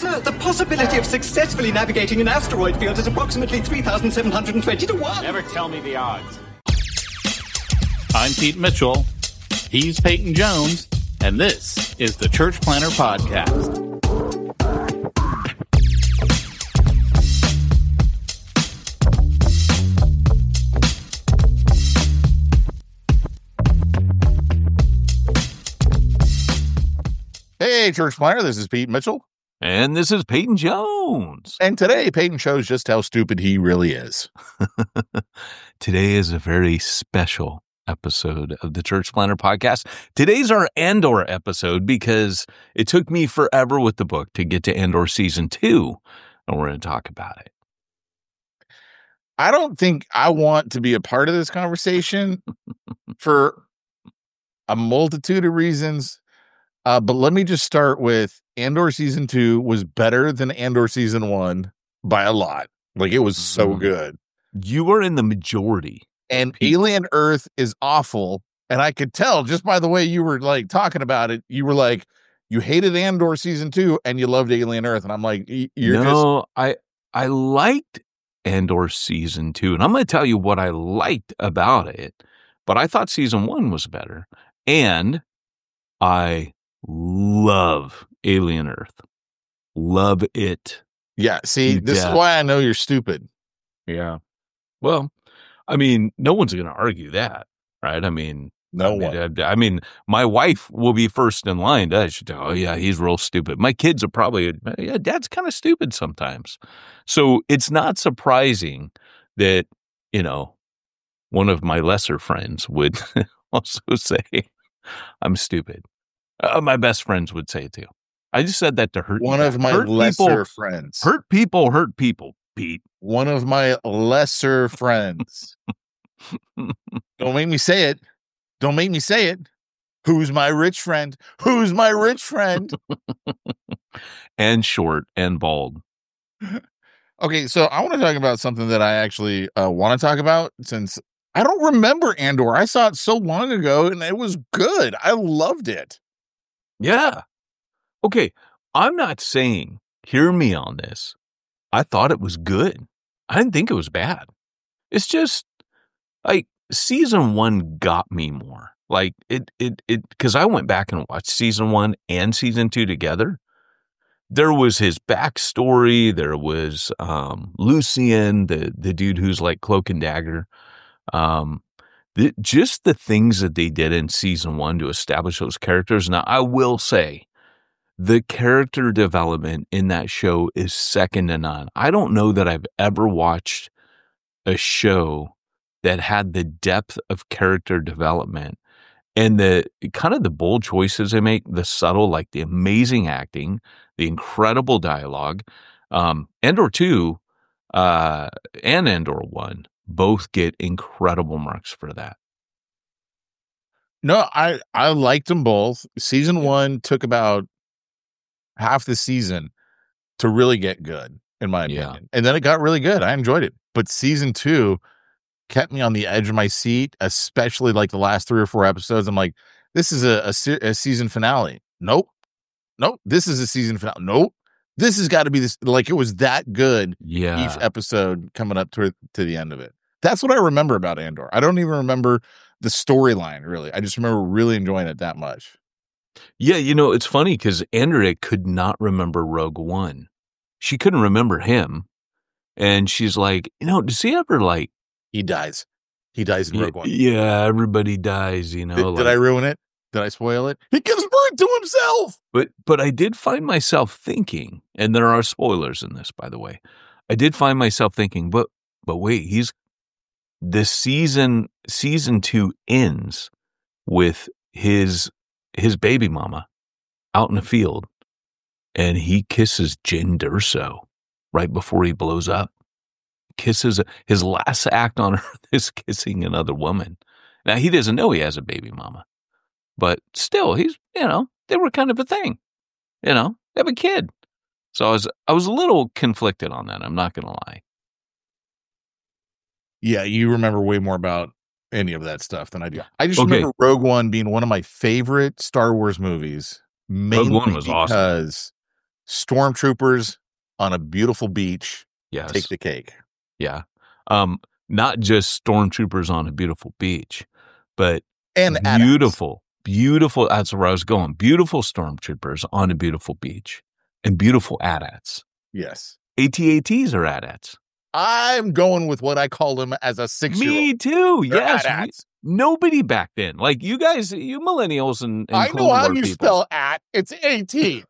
Sir, the possibility of successfully navigating an asteroid field is approximately 3,720 to 1. Never tell me the odds. I'm Pete Mitchell. He's Peyton Jones. And this is the Church Planter Podcast. Hey, Church Planter, this is Pete Mitchell. And this is Peyton Jones. And today, Peyton shows just how stupid he really is. Today is a very special episode of the Church Planter Podcast. Today's our Andor episode because it took me forever with the book to get to Andor Season 2, and we're going to talk about it. I don't think I want to be a part of this conversation for a multitude of reasons. But let me just start with Andor Season 2 was better than Andor Season 1 by a lot. Like, it was so good. You were in the majority. And Alien Earth is awful. And I could tell just by the way you were like talking about it, you were like, you hated Andor Season 2 and you loved Alien Earth. And I'm like, I liked Andor Season 2. And I'm going to tell you what I liked about it. But I thought Season 1 was better. And I love Alien Earth. Love it. Yeah. See, this is why I know you're stupid. Yeah. Well, I mean, no one's going to argue that, right? I mean, my wife will be first in line. Oh, yeah, he's real stupid. My kids are probably, yeah, Dad's kind of stupid sometimes. So it's not surprising that, one of my lesser friends would also say, I'm stupid. My best friends would say it too. I just said that to hurt one of my lesser friends. Hurt people, Pete. One of my lesser friends. Don't make me say it. Don't make me say it. Who's my rich friend? Who's my rich friend? And short and bald. Okay, so I want to talk about something that I actually want to talk about since I don't remember Andor. I saw it so long ago and it was good. I loved it. Yeah. Okay, I'm not saying, hear me on this. I thought it was good. I didn't think it was bad. It's just like Season 1 got me more. Like it because I went back and watched Season 1 and Season 2 together. There was his backstory. There was Lucian, the dude who's like Cloak and Dagger. Just the things that they did in Season 1 to establish those characters. Now, I will say, the character development in that show is second to none. I don't know that I've ever watched a show that had the depth of character development and the kind of the bold choices they make, the subtle, like the amazing acting, the incredible dialogue. Andor 2 and Andor 1 both get incredible marks for that. No, I liked them both. Season 1 took about half the season to really get good, in my opinion. And then it got really good. I enjoyed it. But Season 2 kept me on the edge of my seat, especially like the last 3 or 4 episodes. I'm like, this is a season finale. Nope. This is a season finale. Nope. This has got to be this. Like, it was that good. Yeah. Each episode coming up to the end of it. That's what I remember about Andor. I don't even remember the storyline, really. I just remember really enjoying it that much. Yeah, it's funny because Andrea could not remember Rogue One. She couldn't remember him. And she's like, does he ever like... He dies. He dies in Rogue One. Yeah, everybody dies, Did I ruin it? Did I spoil it? He gives birth to himself! But I did find myself thinking, and there are spoilers in this, by the way. I did find myself thinking, but wait, the season 2 ends with his baby mama out in the field, and he kisses Jyn Erso right before he blows up. Kisses his last act on Earth is kissing another woman. Now he doesn't know he has a baby mama, but still, he's they were kind of a thing. They have a kid. So I was a little conflicted on that. I'm not going to lie. Yeah, you remember way more about any of that stuff than I do. I just remember Rogue One being one of my favorite Star Wars movies. Rogue One was awesome. Because Stormtroopers on a beautiful beach Yes. take the cake. Yeah. Not just stormtroopers on a beautiful beach, but And beautiful, that's where I was going. Beautiful stormtroopers on a beautiful beach and beautiful AT-ATs. Yes. AT-ATs are AT-ATs. I'm going with what I call them as a 6-year-old. Me too. They're Yes. AT-ATs. Nobody back then. Like you guys, you millennials and I know how you people. spell at. It's AT.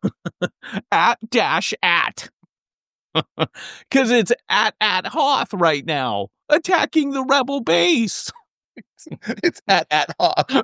at. Because it's at Hoth right now, attacking the rebel base. It's at Hoth.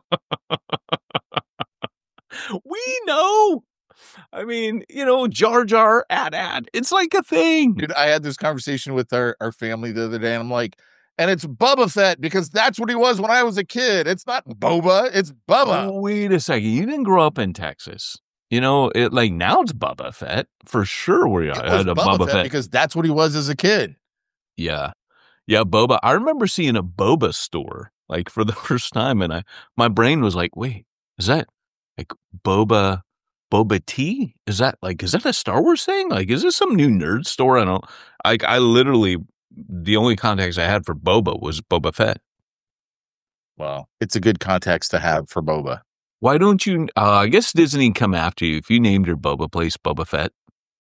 We know. I mean, Jar Jar at. It's like a thing. Dude, I had this conversation with our family the other day, and I'm like, and it's Boba Fett because that's what he was when I was a kid. It's not Boba, it's Bubba. Oh, wait a second. You didn't grow up in Texas. Now it's Boba Fett for sure. Where you had a Boba Fett because that's what he was as a kid. Yeah, Boba. I remember seeing a Boba store like for the first time, and my brain was like, "Wait, is that like Boba tea? Is that a Star Wars thing? Like, is this some new nerd store?" I literally the only context I had for Boba was Boba Fett. Well, it's a good context to have for Boba. Why don't you? I guess Disney come after you if you named your Boba place Boba Fett.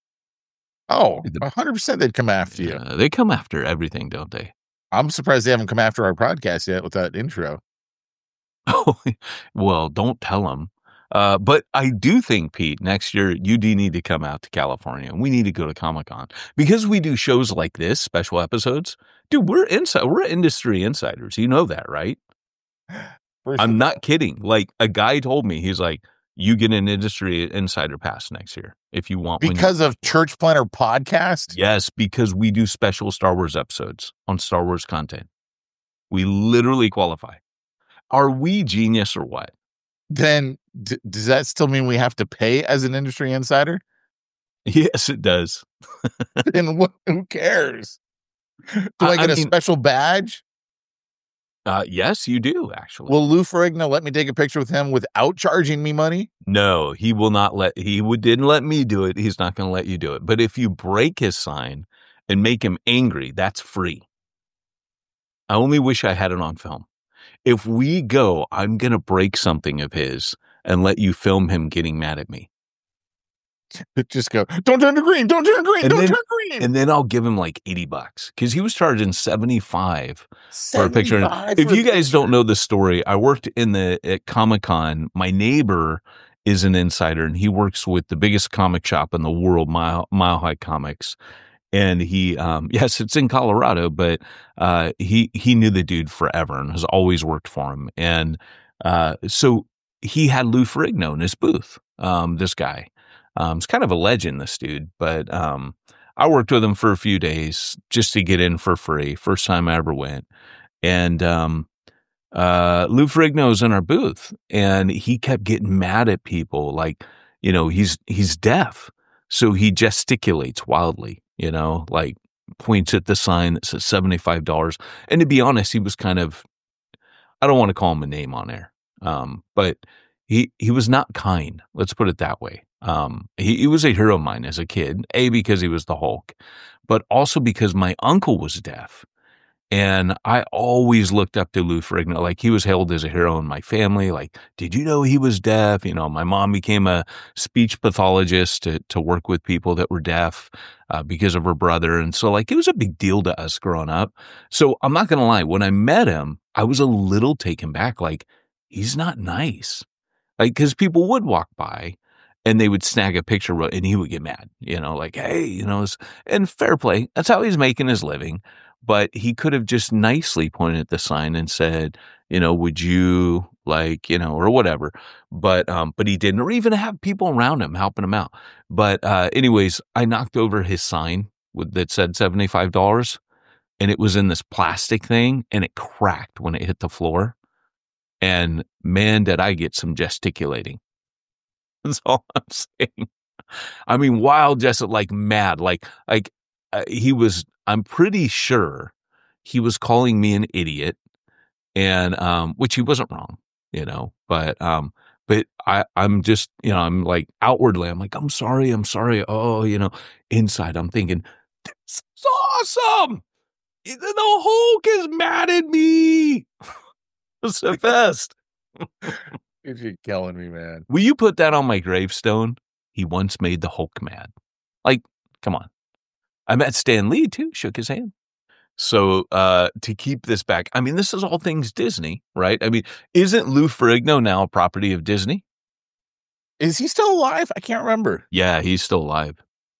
Oh, 100% they'd come after you. They come after everything, don't they? I'm surprised they haven't come after our podcast yet with that intro. Oh, well, don't tell them. But I do think, Pete, next year you do need to come out to California. We need to go to Comic-Con because we do shows like this, special episodes. Dude, we're industry insiders. You know that, right? I'm not kidding. Like a guy told me, he's like, you get an industry insider pass next year if you want. Because of Church Planner Podcast? Yes, because we do special Star Wars episodes on Star Wars content. We literally qualify. Are we genius or what? Then does that still mean we have to pay as an industry insider? Yes, it does. Then who cares? Do I get a special badge? Yes, you do, actually. Will Lou Ferrigno let me take a picture with him without charging me money? No, he will not didn't let me do it. He's not going to let you do it. But if you break his sign and make him angry, that's free. I only wish I had it on film. If we go, I'm going to break something of his and let you film him getting mad at me. Just go, don't turn to green, don't turn green, don't turn green. And then I'll give him like $80 because he was charging $75 for a picture. If you guys don't know the story, I worked at Comic-Con. My neighbor is an insider and he works with the biggest comic shop in the world, Mile High Comics. And he, yes, it's in Colorado, but he knew the dude forever and has always worked for him. And so he had Lou Ferrigno in his booth, this guy. It's kind of a legend, this dude, but I worked with him for a few days just to get in for free. First time I ever went. And Lou Ferrigno's in our booth and he kept getting mad at people. Like, he's deaf. So he gesticulates wildly, like points at the sign that says $75. And to be honest, he was kind of, I don't want to call him a name on air. But he was not kind. Let's put it that way. He was a hero of mine as a kid, because he was the Hulk, but also because my uncle was deaf. And I always looked up to Lou Ferrigno. Like, he was hailed as a hero in my family. Like, did you know he was deaf? My mom became a speech pathologist to work with people that were deaf because of her brother. And so, like, it was a big deal to us growing up. So I'm not going to lie. When I met him, I was a little taken back. Like, he's not nice. Like, because people would walk by and they would snag a picture and he would get mad, like, hey, and fair play. That's how he's making his living. But he could have just nicely pointed at the sign and said, would you or whatever. But he didn't, or even have people around him helping him out. But anyways, I knocked over his sign that said $75 and it was in this plastic thing and it cracked when it hit the floor. And man, did I get some gesticulating. That's all I'm saying. I mean, wild, just like mad, he was, I'm pretty sure he was calling me an idiot and, which he wasn't wrong, but But I'm just, I'm like outwardly, I'm like, I'm sorry. Oh, inside I'm thinking, this is awesome. The Hulk is mad at me. It's the best. You're killing me, man. Will you put that on my gravestone? He once made the Hulk mad. Like, come on. I met Stan Lee too, shook his hand. So to keep this back, I mean, this is all things Disney, right? I mean, isn't Lou Ferrigno now a property of Disney? Is he still alive? I can't remember. Yeah, he's still alive.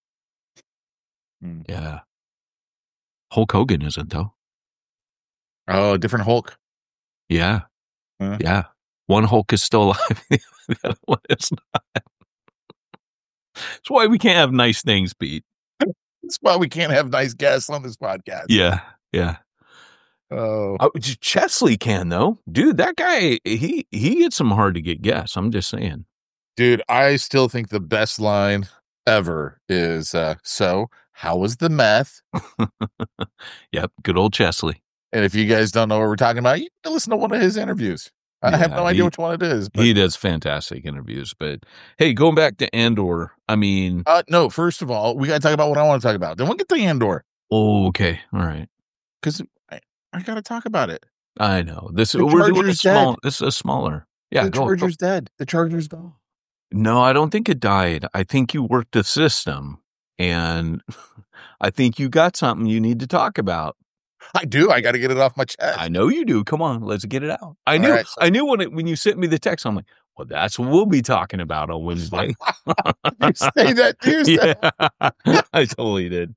Yeah. Hulk Hogan isn't, though. Oh, different Hulk. Yeah. Yeah. One Hulk is still alive. The other one is not. That's why we can't have nice things, Pete. That's why we can't have nice guests on this podcast. Yeah. Yeah. Oh. Chesley can, though. Dude, that guy, he gets some hard to get guests. I'm just saying. Dude, I still think the best line ever is, so how was the meth? Yep. Good old Chesley. And if you guys don't know what we're talking about, you can listen to one of his interviews. I have no idea which one it is. He does fantastic interviews. But hey, going back to Andor, I mean. No, first of all, we got to talk about what I want to talk about. Then we'll get to Andor. Oh, okay. All right. Because I got to talk about it. I know. We're doing small. This is smaller. Yeah. The Charger's dead. The Charger's gone. No, I don't think it died. I think you worked the system. And I think you got something you need to talk about. I do. I got to get it off my chest. I know you do. Come on, let's get it out. I knew when you sent me the text, I'm like, well, that's what we'll be talking about on Wednesday. You say that Tuesday. Yeah, I totally did.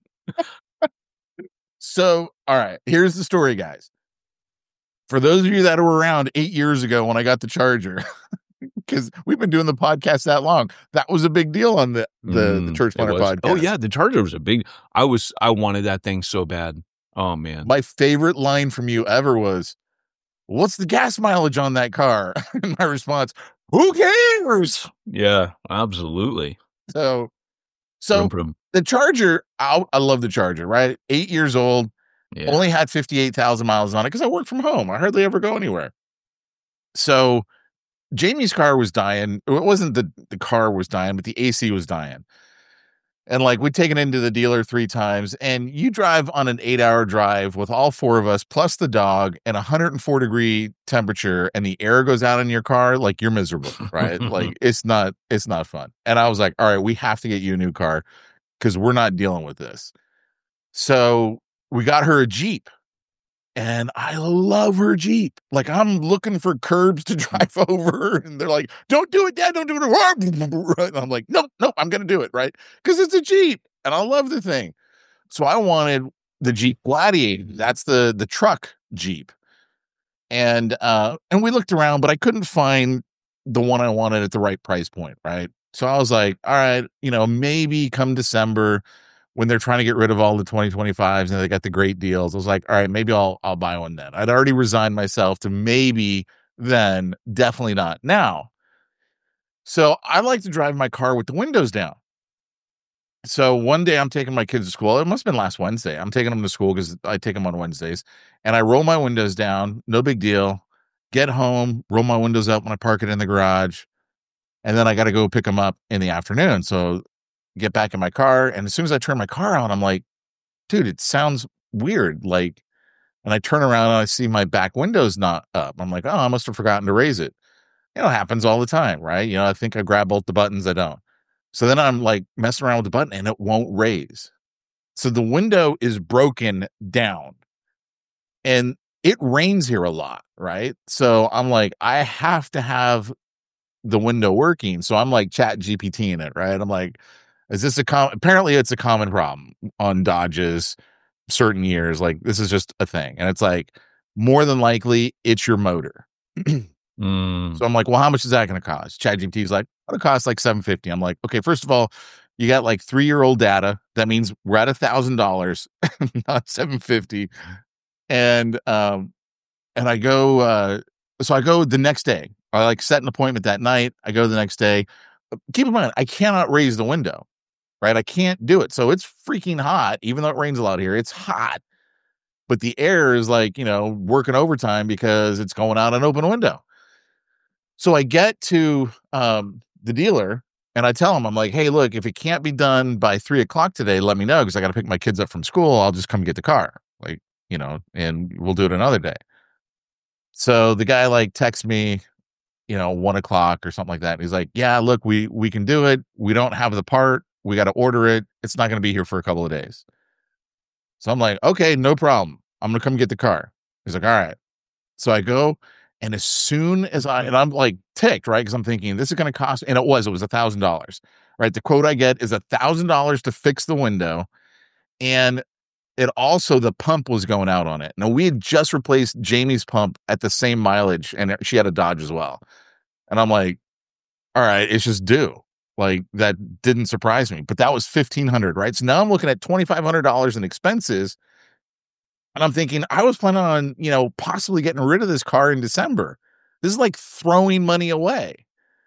So, all right, here's the story, guys. For those of you that were around 8 years ago when I got the Charger, because we've been doing the podcast that long, that was a big deal on the Church Planter podcast. Oh yeah, the Charger was a big. I wanted that thing so bad. Oh man, my favorite line from you ever was, "What's the gas mileage on that car?" And my response, "Who cares?" Yeah, absolutely. So the Charger, I love the Charger. Right, 8 years old, only had 58,000 miles on it because I work from home. I hardly ever go anywhere. So Jamie's car was dying. It wasn't the car was dying, but the AC was dying. And like we'd taken it into the dealer 3 times, and you drive on an 8-hour drive with all 4 of us plus the dog and 104-degree temperature, and the air goes out in your car, like you're miserable, right? Like it's not fun. And I was like, all right, we have to get you a new car because we're not dealing with this. So we got her a Jeep. And I love her Jeep. Like, I'm looking for curbs to drive over. And they're like, don't do it, Dad. Don't do it. And I'm like, nope, I'm going to do it, right? Because it's a Jeep. And I love the thing. So I wanted the Jeep Gladiator. That's the truck Jeep. And we looked around, but I couldn't find the one I wanted at the right price point, right? So I was like, all right, maybe come December, when they're trying to get rid of all the 2025s and they got the great deals, I was like, all right, maybe I'll buy one then. I'd already resigned myself to maybe then, definitely not now. So I like to drive my car with the windows down. So one day I'm taking my kids to school. It must have been last Wednesday. I'm taking them to school because I take them on Wednesdays. And I roll my windows down. No big deal. Get home, roll my windows up when I park it in the garage. And then I got to go pick them up in the afternoon. So get back in my car, and as soon as I turn my car on, I'm like, dude, it sounds weird. Like, and I turn around and I see my back window's not up. I'm like, oh, I must have forgotten to raise it. It happens all the time, right? I think I grab both the buttons. I don't. So then I'm like messing around with the button and it won't raise. So the window is broken down, and it rains here a lot, right? So I'm like, I have to have the window working. So I'm like chat GPT in it, right? I'm like, is this apparently it's a common problem on Dodges certain years. Like, this is just a thing. And it's like, more than likely it's your motor. So I'm like, well, how much is that going to cost? ChatGPT is like, it'll cost like $750. I'm like, okay, first of all, you got like 3-year-old data. That means we're at $1,000, not $750. And I go, so I go the next day. I like set an appointment that night. I go the next day. Keep in mind, I cannot raise the window. Right? I can't do it. So it's freaking hot, even though it rains a lot here. It's hot, but the air is like, working overtime because it's going out an open window. So I get to the dealer and I tell him, I'm like, hey, look, if it can't be done by 3:00 today, let me know because I got to pick my kids up from school. I'll just come get the car, like, and we'll do it another day. So the guy like texts me, 1:00 or something like that. And he's like, yeah, look, we can do it. We don't have the part. We got to order it. It's not going to be here for a couple of days. So I'm like, okay, no problem. I'm going to come get the car. He's like, all right. So I go, and as soon as I'm like ticked, right? Because I'm thinking this is going to cost, and it was $1,000, right? The quote I get is $1,000 to fix the window. And it also, the pump was going out on it. Now we had just replaced Jamie's pump at the same mileage, and she had a Dodge as well. And I'm like, all right, it's just due. Like that didn't surprise me, but that was $1,500, right? So now I'm looking at $2,500 in expenses. And I'm thinking, I was planning on, possibly getting rid of this car in December. This is like throwing money away.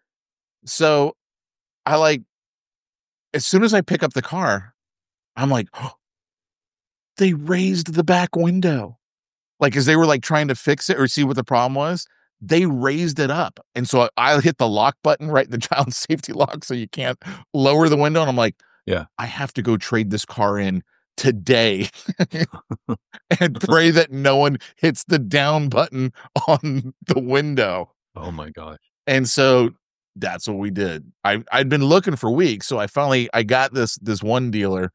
So as soon as I pick up the car, I'm like, oh, they raised the back window. Like, as they were like trying to fix it or see what the problem was, they raised it up. And so I hit the lock button, right? The child safety lock. So you can't lower the window. And I'm like, yeah, I have to go trade this car in today and pray that no one hits the down button on the window. Oh my gosh. And so that's what we did. I'd been looking for weeks. So I got this one dealer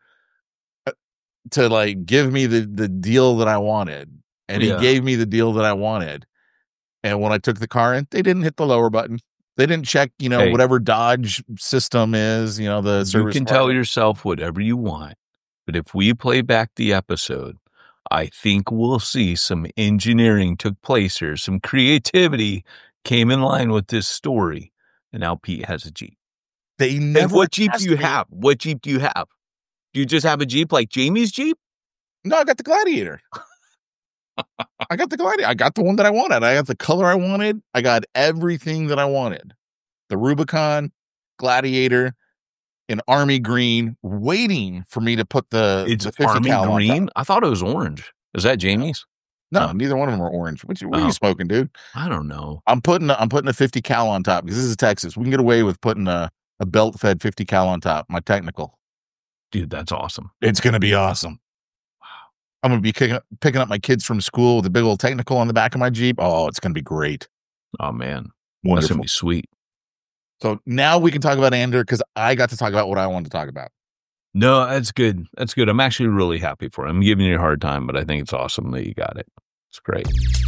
to like give me the deal that I wanted. And he gave me the deal that I wanted. And when I took the car in, they didn't hit the lower button. They didn't check, whatever Dodge system is, the service. You can tell yourself whatever you want. But if we play back the episode, I think we'll see some engineering took place here. Some creativity came in line with this story. And now Pete has a Jeep. They never. And what Jeep do you have? What Jeep do you have? Do you just have a Jeep like Jamie's Jeep? No, I got the Gladiator. I got the Gladiator. I got the one that I wanted. I got the color I wanted. I got everything that I wanted. The Rubicon, Gladiator, in army green, waiting for me to put it's the 50 army cal green. I thought it was orange. Is that Jamie's? No, neither one of them are orange. What are you smoking, dude? I don't know. I'm putting a 50 cal on top because this is Texas. We can get away with putting a belt fed 50 cal on top. My technical, dude, that's awesome. It's gonna be awesome. Wow. I'm gonna be picking up my kids from school with a big old technical on the back of my Jeep. Oh, it's gonna be great. Oh man, wonderful. That's gonna be sweet. So now we can talk about Andor because I got to talk about what I wanted to talk about. No, that's good. That's good. I'm actually really happy for him. I'm giving you a hard time, but I think it's awesome that you got it. It's great.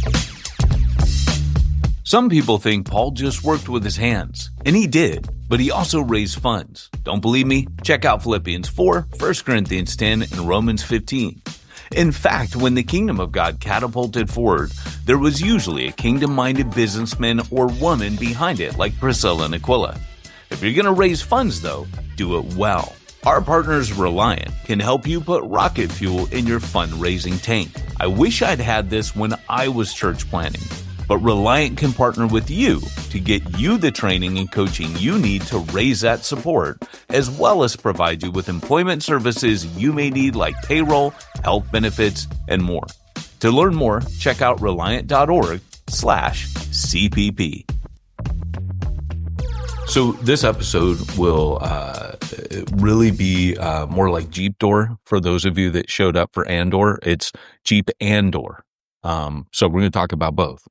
Some people think Paul just worked with his hands, and he did, but he also raised funds. Don't believe me? Check out Philippians 4, 1 Corinthians 10, and Romans 15. In fact, when the kingdom of God catapulted forward, there was usually a kingdom-minded businessman or woman behind it, like Priscilla and Aquila. If you're going to raise funds, though, do it well. Our partners, Reliant, can help you put rocket fuel in your fundraising tank. I wish I'd had this when I was church planning, but Reliant can partner with you to get you the training and coaching you need to raise that support, as well as provide you with employment services you may need like payroll, health benefits, and more. To learn more, check out Reliant.org/CPP. So this episode will really be more like Jeep Door for those of you that showed up for Andor. It's Jeep Andor. So we're going to talk about both.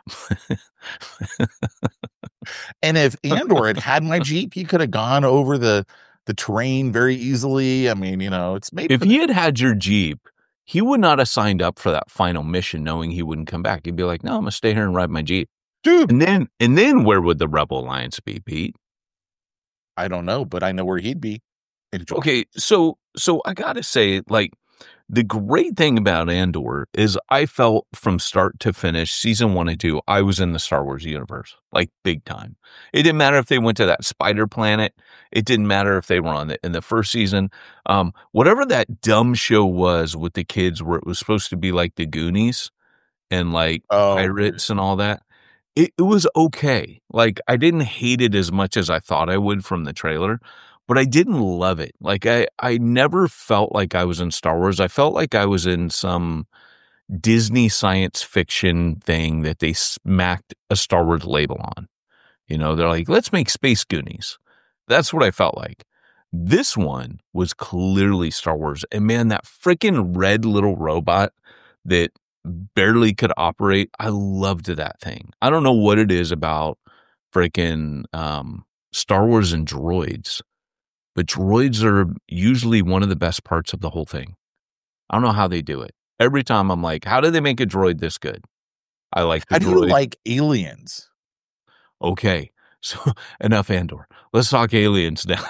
And if Andor had my Jeep, he could have gone over the terrain very easily. I mean, it's made. If he had your Jeep, he would not have signed up for that final mission knowing he wouldn't come back. He'd be like, no, I'm going to stay here and ride my Jeep. Dude. And then where would the Rebel Alliance be, Pete? I don't know, but I know where he'd be. Okay, so I got to say, like, the great thing about Andor is I felt from start to finish, season 1 and 2, I was in the Star Wars universe, like big time. It didn't matter if they went to that spider planet. It didn't matter if they were in the first season. Whatever that dumb show was with the kids where it was supposed to be like the Goonies and like pirates and all that. It was okay. Like, I didn't hate it as much as I thought I would from the trailer, but I didn't love it. Like, I never felt like I was in Star Wars. I felt like I was in some Disney science fiction thing that they smacked a Star Wars label on. They're like, let's make Space Goonies. That's what I felt like. This one was clearly Star Wars. And man, that freaking red little robot that barely could operate, I loved that thing. I don't know what it is about freaking Star Wars and droids, but droids are usually one of the best parts of the whole thing. I don't know how they do it. Every time I'm like, how do they make a droid this good? I like the droid. How do you like Aliens? Okay, so enough Andor. Let's talk Aliens now.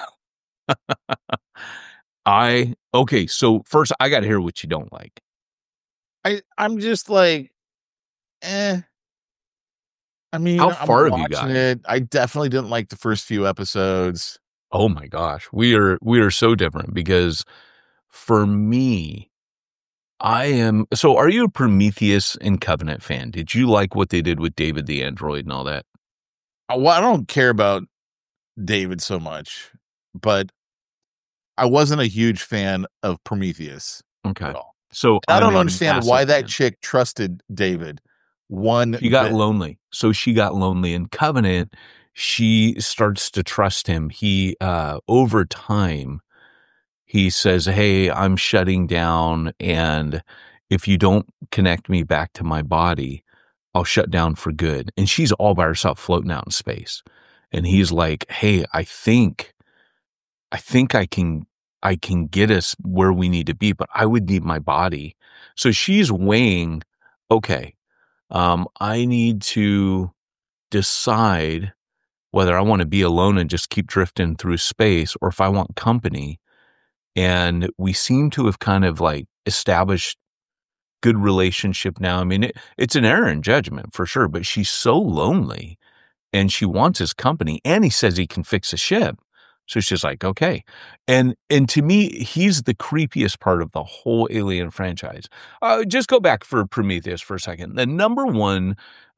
So first I got to hear what you don't like. I'm just like, I mean, how far have you gotten it? I definitely didn't like the first few episodes. Oh my gosh, we are so different because for me, are you a Prometheus and Covenant fan? Did you like what they did with David the android and all that? Well, I don't care about David so much, but I wasn't a huge fan of Prometheus. Okay. At all. So I don't understand why that chick trusted David. She got lonely. So she got lonely. In Covenant, she starts to trust him. He, over time, he says, hey, I'm shutting down, and if you don't connect me back to my body, I'll shut down for good. And she's all by herself floating out in space. And he's like, hey, I think I can get us where we need to be, but I would need my body. So she's weighing, okay, I need to decide whether I want to be alone and just keep drifting through space or if I want company. And we seem to have kind of like established good relationship now. I mean, it's an error in judgment for sure, but she's so lonely and she wants his company, and he says he can fix a ship. So she's like, okay. And to me, he's the creepiest part of the whole Alien franchise. Just go back for Prometheus for a second. The number one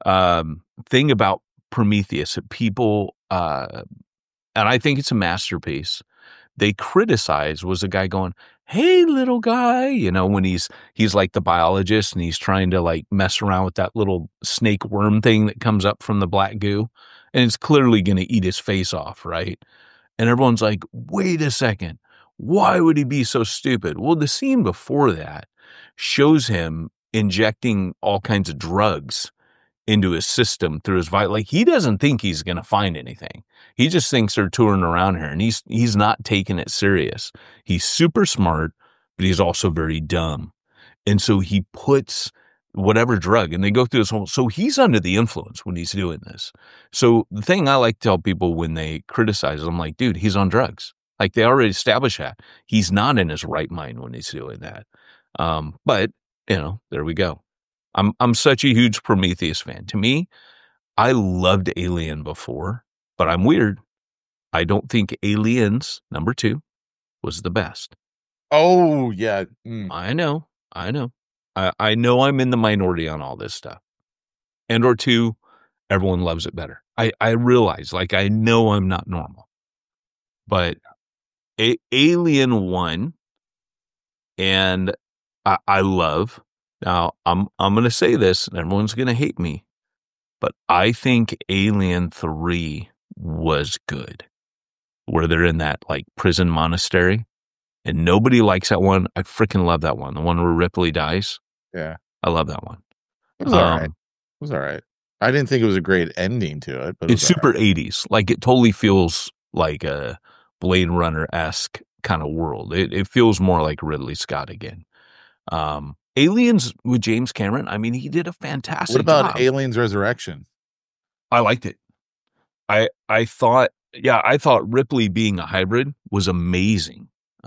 thing about Prometheus that people, and I think it's a masterpiece, they criticize was a guy going, hey, little guy, when he's like the biologist and he's trying to like mess around with that little snake worm thing that comes up from the black goo. And it's clearly going to eat his face off, right? And everyone's like, wait a second, why would he be so stupid? Well, the scene before that shows him injecting all kinds of drugs into his system through his vital. Like, he doesn't think he's going to find anything. He just thinks they're touring around here, and he's not taking it serious. He's super smart, but he's also very dumb. And so he puts whatever drug, and they go through this whole, so he's under the influence when he's doing this. So the thing I like to tell people when they criticize, I'm like, dude, he's on drugs. Like, they already established that. He's not in his right mind when he's doing that. But, there we go. I'm such a huge Prometheus fan. To me, I loved Alien before, but I'm weird. I don't think Aliens #2 was the best. Oh, yeah. I know. I know I'm in the minority on all this stuff. Andor 2, everyone loves it better. I realize, like, I know I'm not normal. But Alien 1, and I love. Now, I'm going to say this, and everyone's going to hate me, but I think Alien 3 was good, where they're in that, like, prison monastery, and nobody likes that one. I freaking love that one, the one where Ripley dies. Yeah. I love that one. It was all right. It was all right. I didn't think it was a great ending to it, but it's super 80s. Like, it totally feels like a Blade Runner-esque kind of world. It feels more like Ridley Scott again. Aliens with James Cameron, I mean, he did a fantastic job. What about Aliens Resurrection? I liked it. I thought Ripley being a hybrid was amazing.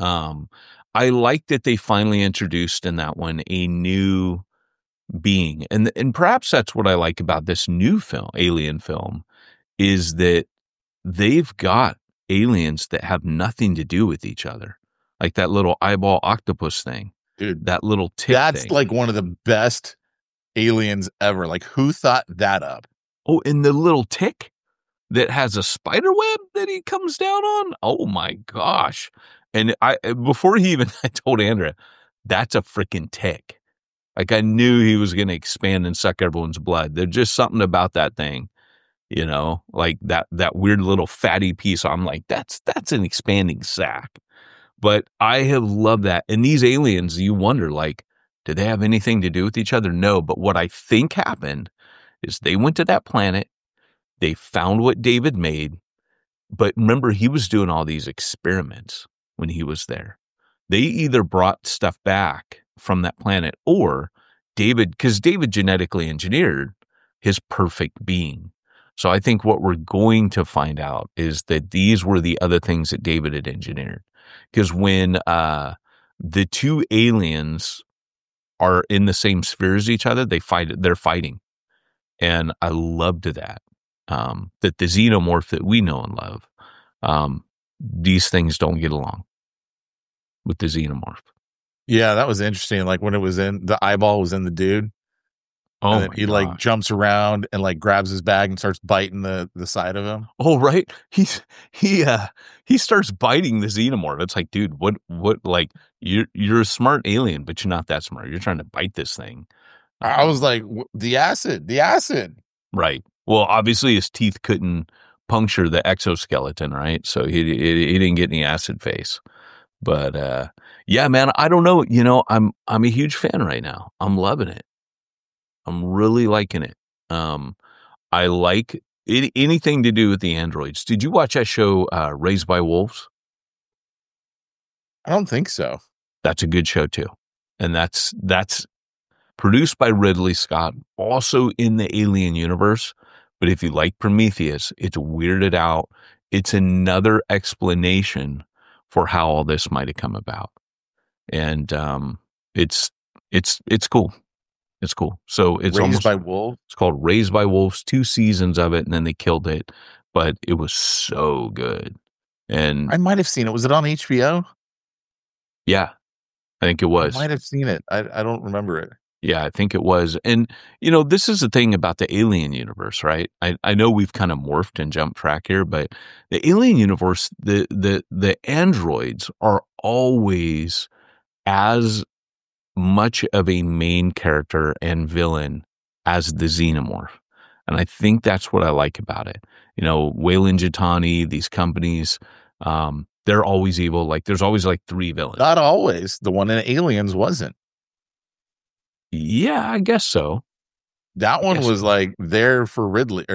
I liked that they finally introduced in that one a new being. And perhaps that's what I like about this new film, Alien film, is that they've got aliens that have nothing to do with each other. Like that little eyeball octopus thing. Dude, that little tick that's thing. Like one of the best aliens ever. Like, who thought that up? Oh, and the little tick that has a spider web that he comes down on. Oh my gosh. And before he even, I told Andrea, that's a freaking tick. Like, I knew he was going to expand and suck everyone's blood. There's just something about that thing you know, like that weird little fatty piece. I'm like, that's an expanding sac. But I have loved that. And these aliens, you wonder, like, did they have anything to do with each other? No. But what I think happened is they went to that planet. They found what David made. But remember, he was doing all these experiments when he was there. They either brought stuff back from that planet or because David genetically engineered his perfect being. So I think what we're going to find out is that these were the other things that David had engineered. Because when the two aliens are in the same sphere as each other, they're fighting. And I loved that. That the xenomorph that we know and love, these things don't get along with the xenomorph. Yeah, that was interesting. Like when it was the eyeball was in the dude. Oh, and then he like jumps around and like grabs his bag and starts biting the side of him. Oh, right. He starts biting the xenomorph. It's like, dude, what like you're a smart alien, but you're not that smart. You're trying to bite this thing. I was like, the acid. Right. Well, obviously his teeth couldn't puncture the exoskeleton, right? So he didn't get any acid face. But yeah, man, I don't know. You know, I'm a huge fan right now. I'm loving it. I'm really liking it. I like anything to do with the androids. Did you watch that show, Raised by Wolves? I don't think so. That's a good show too. And that's produced by Ridley Scott, also in the Alien universe. But if you like Prometheus, it's weirded out. It's another explanation for how all this might have come about. And it's cool. It's cool. So it's Raised by Wolves. It's called Raised by Wolves. 2 seasons of it, and then they killed it. But it was so good. And I might have seen it. Was it on HBO? Yeah, I think it was. I might have seen it. I don't remember it. Yeah, I think it was. And, you know, this is the thing about the Alien universe, right? I know we've kind of morphed and jumped track here, but the Alien universe, the androids are always as much of a main character and villain as the xenomorph. And I think that's what I like about it. You know, Weyland-Yutani, these companies, they're always evil. Like there's always like 3 villains. Not always. The one in Aliens wasn't. Yeah, I guess so. That one was like there for Ripley.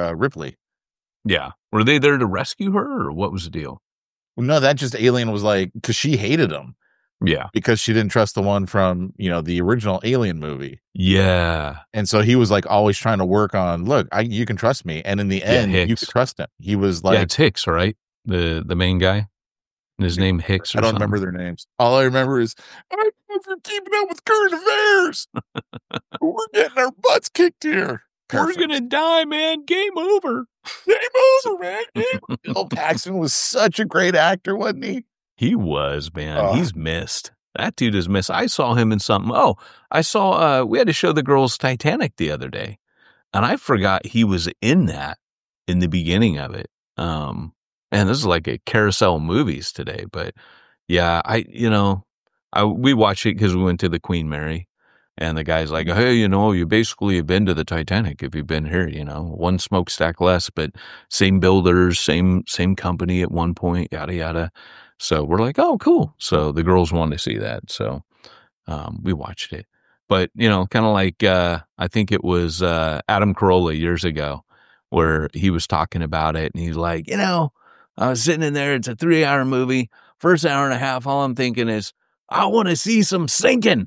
Yeah. Were they there to rescue her or what was the deal? No, that just Alien was like, because she hated him. Yeah. Because she didn't trust the one from, you know, the original Alien movie. Yeah. And so he was like always trying to work on, look, you can trust me. And in the end, you could trust him. He was like, yeah, it's Hicks, right? The main guy. And his name Hicks. I don't remember their names. All I remember is I'm keeping up with current affairs. We're getting our butts kicked here. Perfect. We're gonna die, man. Game over. Game over, man. Bill Paxton was such a great actor, wasn't he? He was, man. He's missed. That dude is missed. I saw him in something. Oh, I saw, we had to show the girls Titanic the other day. And I forgot he was in that in the beginning of it. Man, this is like a carousel of movies today. But yeah, we watched it because we went to the Queen Mary. And the guy's like, hey, you know, you basically have been to the Titanic if you've been here, you know, 1 smokestack less, but same builders, same company at one point, yada, yada. So we're like, oh, cool. So the girls wanted to see that. So we watched it. But, you know, kind of like I think it was Adam Carolla years ago where he was talking about it. And he's like, you know, I was sitting in there. It's a 3-hour movie. First hour and a half, all I'm thinking is, I want to see some sinking.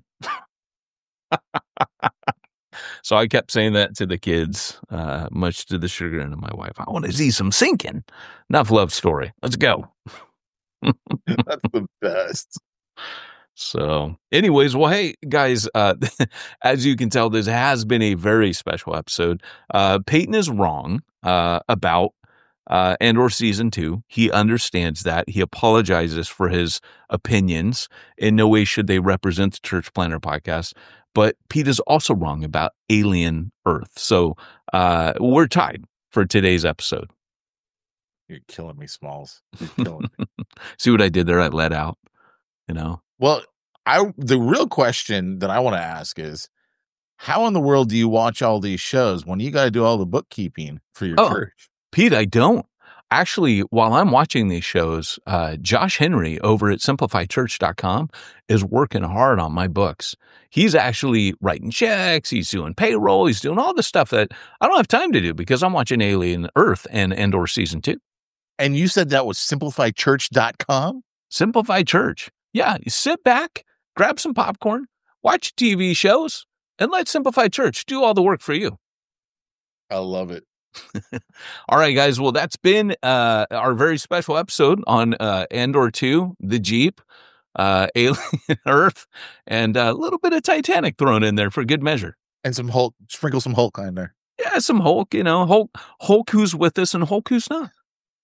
So I kept saying that to the kids, much to the chagrin of my wife. I want to see some sinking. Enough love story. Let's go. That's the best. So anyways, well, hey, guys, as you can tell, this has been a very special episode. Peyton is wrong about Andor Season 2. He understands that. He apologizes for his opinions. In no way should they represent the Church Planner podcast. But Pete is also wrong about Alien Earth. So we're tied for today's episode. You're killing me, Smalls. You're killing me. See what I did there? I let out, you know? Well, the real question that I want to ask is, how in the world do you watch all these shows when you got to do all the bookkeeping for your church? Pete, I don't. Actually, while I'm watching these shows, Josh Henry over at simplifychurch.com is working hard on my books. He's actually writing checks. He's doing payroll. He's doing all the stuff that I don't have time to do because I'm watching Alien Earth and or season 2. And you said that was simplifychurch.com? Simplify Church. Yeah, you sit back, grab some popcorn, watch TV shows, and let Simplify Church do all the work for you. I love it. All right, guys. Well, that's been our very special episode on Andor 2, the Jeep, Alien Earth, and a little bit of Titanic thrown in there for good measure. And some Hulk, sprinkle some Hulk on there. Yeah, some Hulk, Hulk who's with us and Hulk who's not.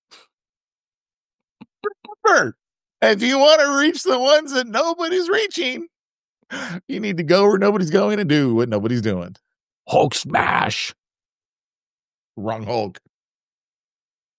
If you want to reach the ones that nobody's reaching, you need to go where nobody's going and do what nobody's doing. Hulk smash. Wrong Hulk.